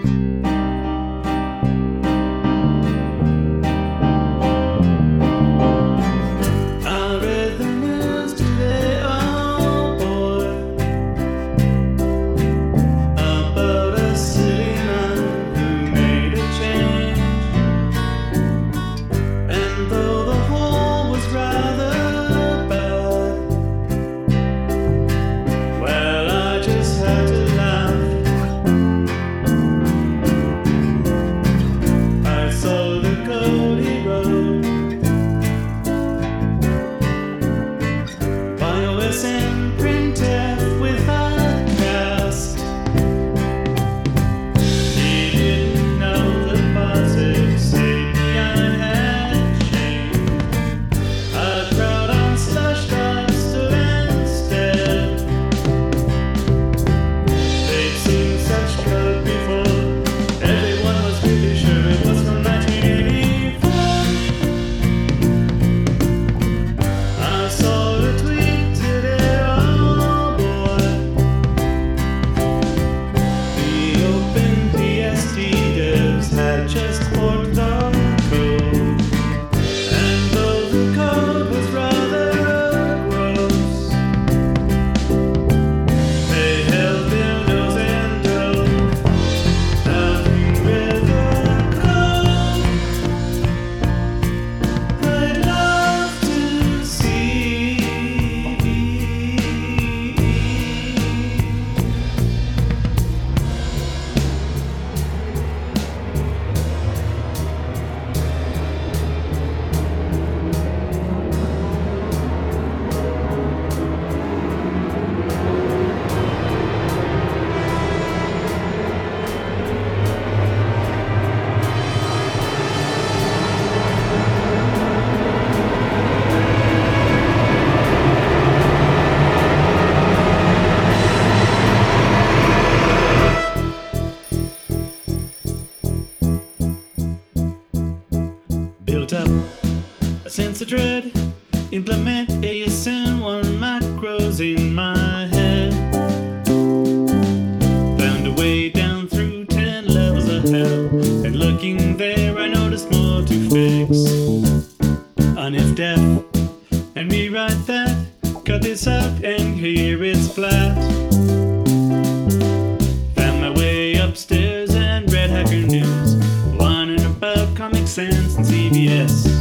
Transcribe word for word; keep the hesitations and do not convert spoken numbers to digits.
Built up a sense of dread, implement A S M one macros in my head. Found a way down through ten levels of hell, and looking there I noticed more to fix. On if def and rewrite that, cut this out and here it's flat. Found my way upstairs and read Hacker News, whining about Comic Sans and C B S.